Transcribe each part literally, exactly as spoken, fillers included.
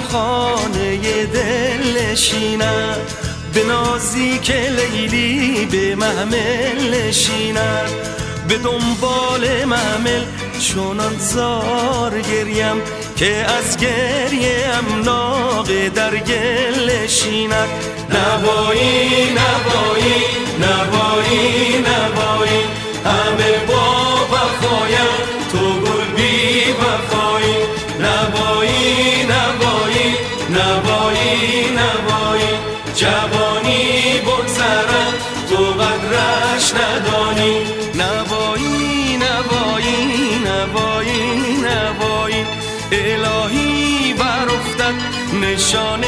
خانه دل نشیند، به نازی که لیلی به محمل نشیند. به دنبال محمل چونان زار گریم که از گریه ام ناقه در گل نشیند. نوایی نوایی نوایی نوایی همه با وفایم، تو گل بی وفایی. نوایی نوایی نوایی نوایی جوانی بگذرد تو قدرش ندانی. نوایی نوایی نوایی نوایی الهی بر افتد نشان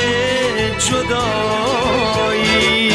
جدایی.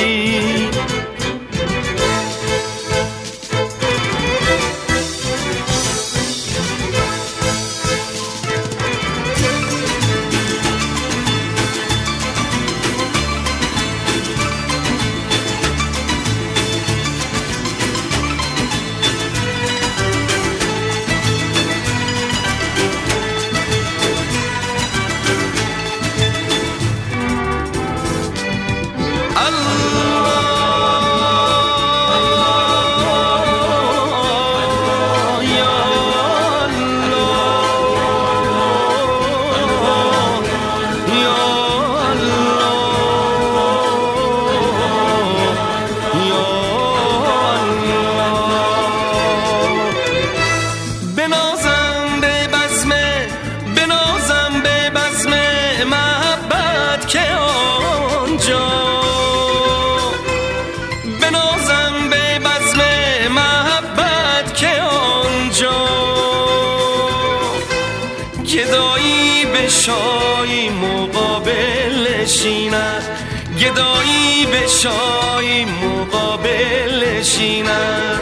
گدایی به شایی مقابل نشیند، گدایی به شایی مقابل نشیند.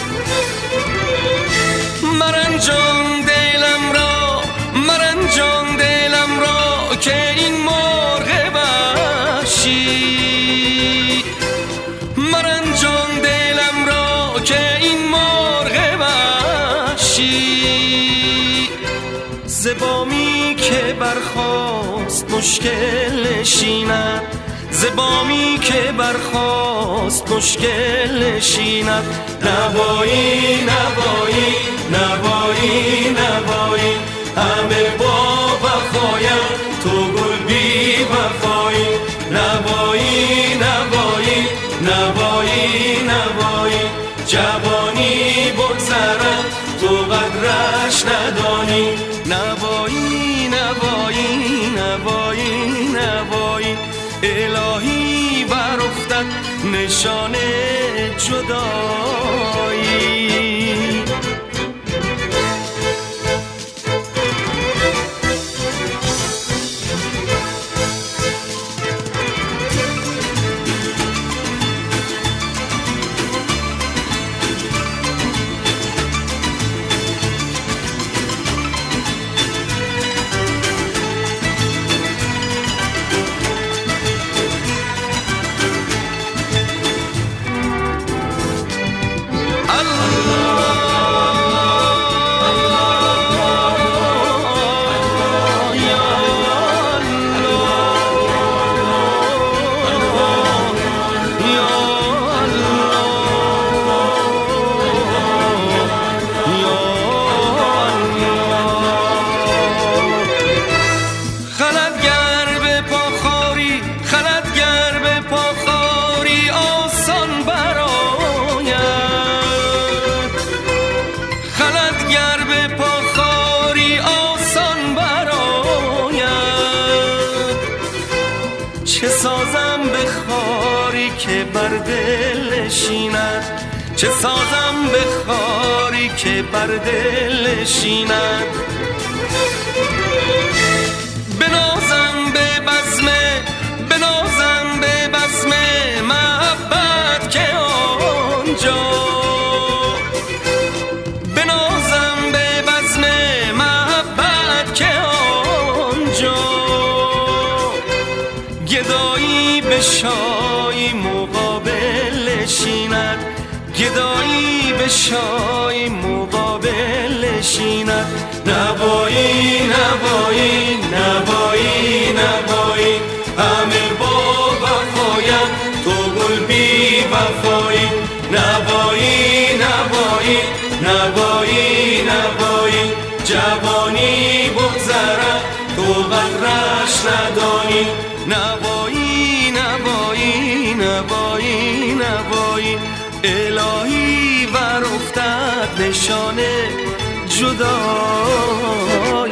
مرنجان دلم را مرنجان دلم را که این مرغ وحشی، مرنجان دلم را که این مرغ وحشی. زبامی که برخاست مشکل نشیند، زبامی که برخاست مشکل نشیند. نوایی نوایی نوایی نوایی همه با وفایم، تو گل بی وفایی. نوایی نوایی نوایی نوایی جوانی بگذرد تو قدرش ندانی. نوایی نوایی نوایی نوایی الهی بر افتد نشان جدایی. چه سازم به خاری که بر دل نشیند، چه سازم به خاری که بر دل نشیند. بنازم به بزمه بنازم به بزمه محبت که آنجا، بنازم به بزمه محبت که آنجا. گدایی به شایی مقابل نشیند، گدایی به شای مقابل نشیند. نوایی نوایی نوایی نوایی همه با وفایم تو گل بی وفایی. نوایی نوایی نوایی نوایی جوانی بگذرد تو قدرش ندانی. نوایی نوایی نوایی نوایی الهی بر افتد نشانه جدا